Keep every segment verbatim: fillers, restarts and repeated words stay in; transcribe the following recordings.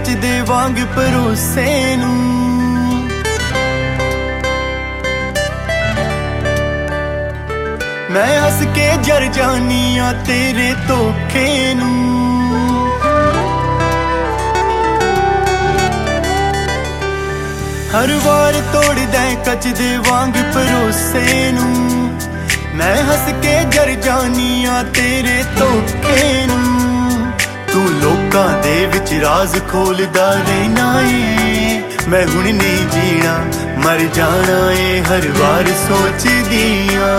कचदे वांग भरोसे नूं। मैं हस के जर जानी आ तेरे धोखे नूं। हर वार तोड़ दै कचदे वांग भरोसे नूं। मैं हस के जर जानी आ तेरे धोखे नूं। तू लोकां दे विच राज खोलदा रहना ए, मैं हुण नहीं जीना मर जाना ए हर बार सोचदी आं।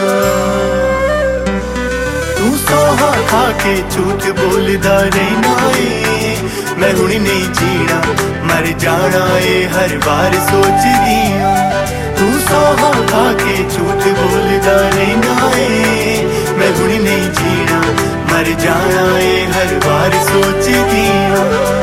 तू सोहा खा के झूठ बोलदा रहना ए, मैं हुण नहीं जीना मर जाना ए हर बार सोचदी आं। तू सोहा खा के झूठ बोलदा रहना ए, मैं हुण नहीं जीना मर जाना ए हर बार सोचदी आं।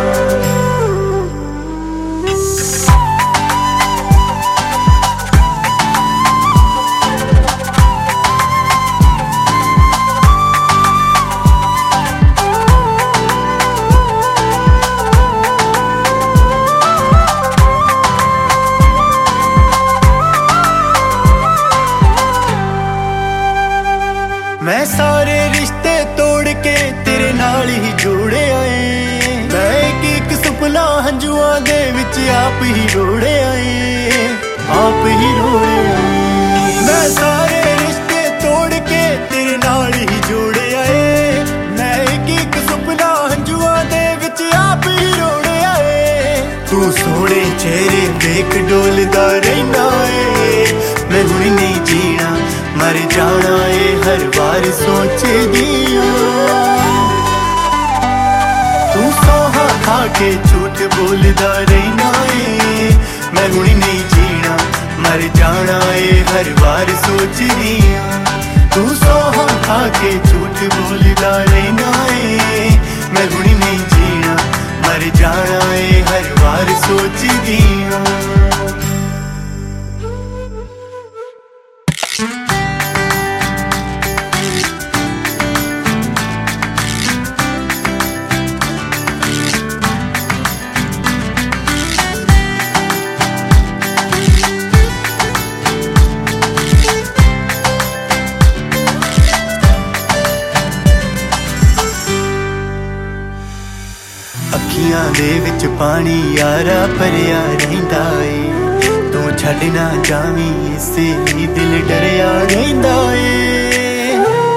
मैं सारे रिश्ते तोड़ के तेरे नाल ही जोड़े आए। मैं एक एक सुपना हंजुआं दे विच आप ही रोड़े आए, आप ही रोड़े आए। मैं सारे रिश्ते तोड़ के तेरे नाल ही जोड़े आए। मैं एक एक सुपना हंजुआं दे विच आप ही रोड़े आए। तू सोहणे चेहरे देख डोलदा रहना ए, मैं हुण नहीं जीना मर जाना ए हर बार सोचदी आं। तू सोहा खा के झूठ बोलदा रहना ए, मैं हुण नहीं जीना मर जाना ए हर बार सोचदी आं। तू सोहा खा के झूठ बोलदा रहना ए, मैं हुण नहीं जीना मर जाना ए हर बार सोचदी आं। अखियां दे विच पानी यारा भरिया रहिंदा ए। तू छड्ड ना जावीं इसे ही दिल डरिया रहिंदा ए।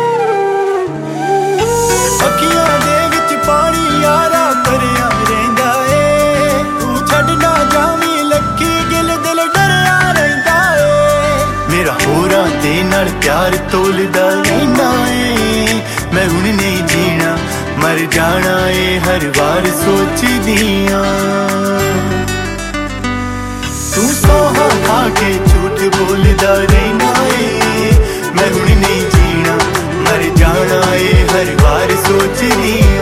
अखियां दे विच पानी यारा भरिया रहिंदा ए। तू छड्ड ना जावीं लखी गिल दिल डरिया रहिंदा ए। मेरा होरां दे नाल प्यार तोलदा रहना ए, मैं हुण नहीं जीना मर जाना ए हर बार सोचदी आं। तू सोहा खा के झूठ बोलदा रहना ए, मैं हुण नहीं जीना मर जाना ए हर बार सोचदी आं।